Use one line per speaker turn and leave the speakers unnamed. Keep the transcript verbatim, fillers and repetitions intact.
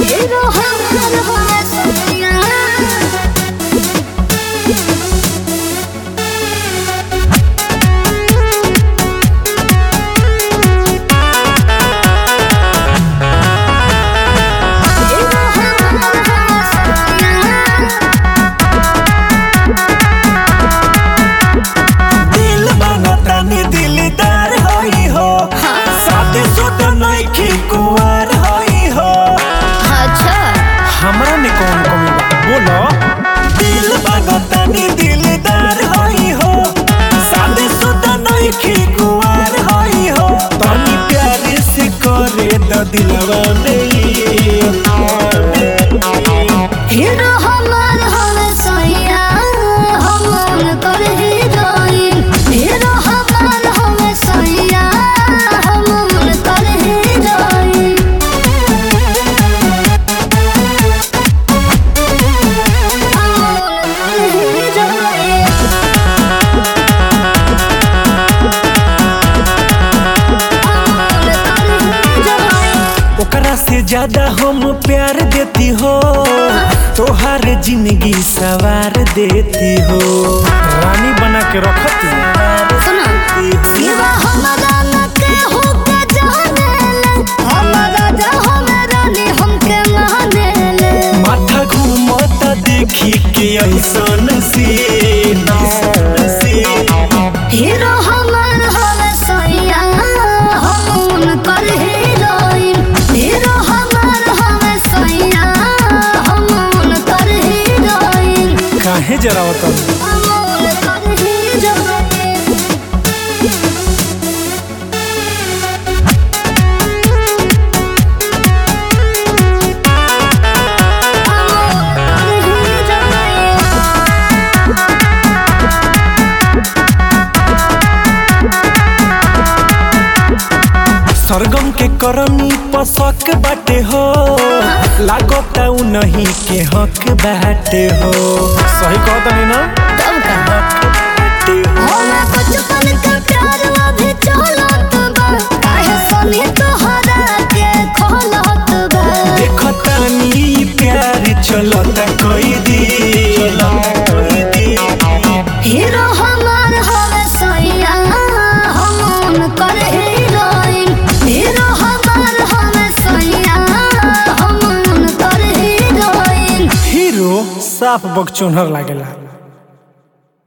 Hero हमार होवे सैया
हमरा में कौन कमी बा बोलो। दिल बागतानी दिलदार होई हो, शादी शुदा नइखे कुंवार होई हो, तनी प्यार से करे द दिलवा में।
हीरो हमार होवे सैया हम कर हीरोइन हीरो हमार होवे सैया हम कर हीरोइन
ओकरा से ज्यादा हम प्यार देती हो, तोहार जिंदगी सवार देती हो, रानी बना के रखती।
सुना सिवा हमरा न केहू के जानेले हमरा जहो में रानी हमके मानेले
माथा घूमता देखी के ऐसन सीन।
हीरो हमार होवे सैया हम कर हीरोइन हीरो हमार होवे सैया हम कर हीरोइन
काहे जरावत
हम कर हीरोइन
सरगम के करनी पसक बाटे हो, लागता उ नहीं के हक बाटे हो। सही कहता नहीं ना?
तब का हमरा बचपन का प्यार अभी चलत बा काहे सनी तोहरा के खोलत बा
देखतानी प्यार चलता कोई दी।
हीरो हमार होवे सैया हम कर हीरोइन हीरो हमार होवे सैया हम कर हीरोइन
हीरो साफ बकचोनहर लागेला।